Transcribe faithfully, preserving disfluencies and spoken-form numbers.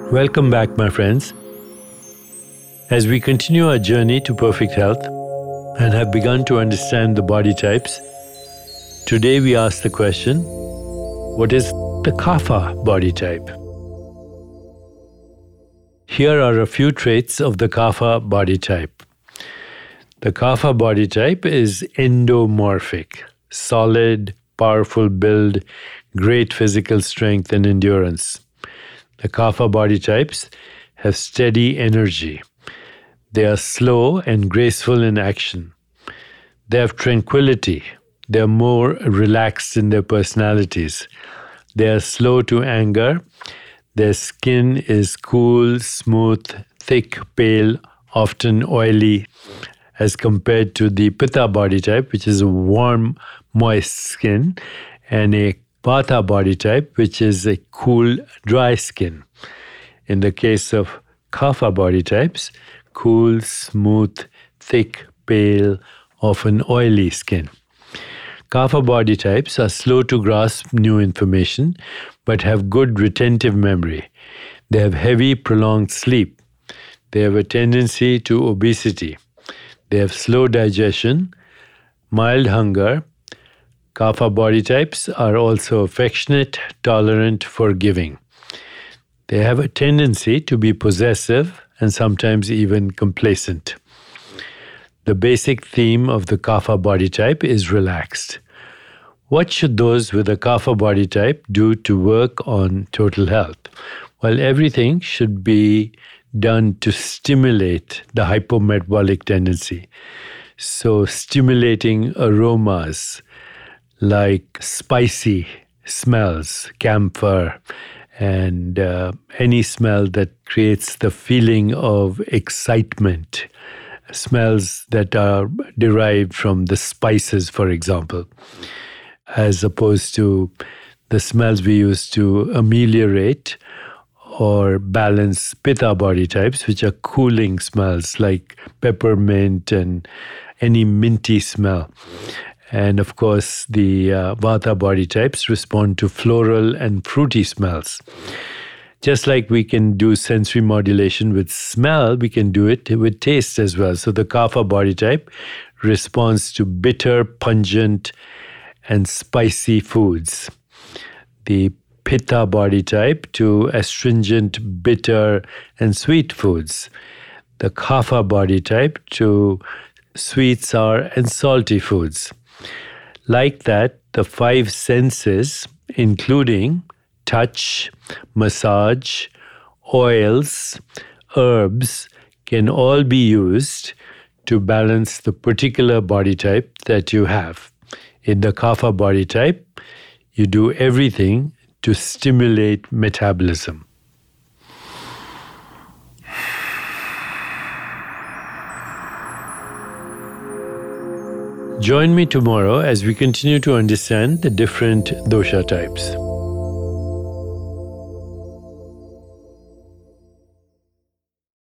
Welcome back, my friends. As we continue our journey to perfect health and have begun to understand the body types, today we ask the question, what is the Kapha body type? Here are a few traits of the Kapha body type. The Kapha body type is endomorphic, solid, powerful build, great physical strength and endurance. The Kapha body types have steady energy. They are slow and graceful in action. They have tranquility. They are more relaxed in their personalities. They are slow to anger. Their skin is cool, smooth, thick, pale, often oily, as compared to the Pitta body type, which is a warm, moist skin, and a Vata body type, which is a cool, dry skin. In the case of Kapha body types, cool, smooth, thick, pale, often oily skin. Kapha body types are slow to grasp new information, but have good retentive memory. They have heavy, prolonged sleep. They have a tendency to obesity. They have slow digestion, mild hunger. Kapha body types are also affectionate, tolerant, forgiving. They have a tendency to be possessive and sometimes even complacent. The basic theme of the Kapha body type is relaxed. What should those with a Kapha body type do to work on total health? Well, everything should be done to stimulate the hypometabolic tendency. So stimulating aromas, like spicy smells, camphor, and uh, any smell that creates the feeling of excitement, smells that are derived from the spices, for example, as opposed to the smells we use to ameliorate or balance Pitta body types, which are cooling smells like peppermint and any minty smell. And of course, the uh, Vata body types respond to floral and fruity smells. Just like we can do sensory modulation with smell, we can do it with taste as well. So the Kapha body type responds to bitter, pungent, and spicy foods. The Pitta body type to astringent, bitter, and sweet foods. The Kapha body type to sweet, sour, and salty foods. Like that, the five senses, including touch, massage, oils, herbs, can all be used to balance the particular body type that you have. In the Kapha body type, you do everything to stimulate metabolism. Join me tomorrow as we continue to understand the different dosha types.